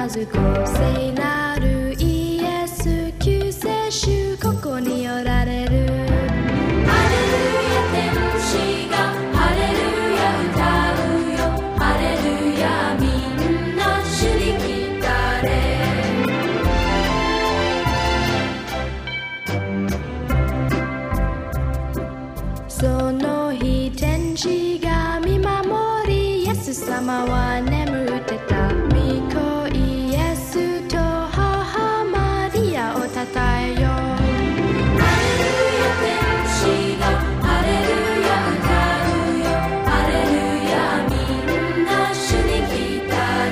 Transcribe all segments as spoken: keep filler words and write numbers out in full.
ずこ聖なるイエス救世主ここにおられる。ハレルヤ天使がハレルヤ歌うよ。ハレルヤみんな主に来たれ。その日天使が見守りイエス様は眠ってた。御子イエスと母マリアをたたえよう。ハレルヤ天使がハレルヤ歌うよ。ハレルヤみんな主に来たれ。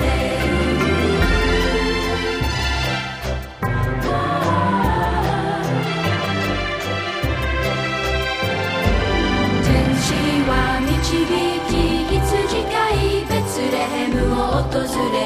天使は導き羊飼いベツレヘムを訪れ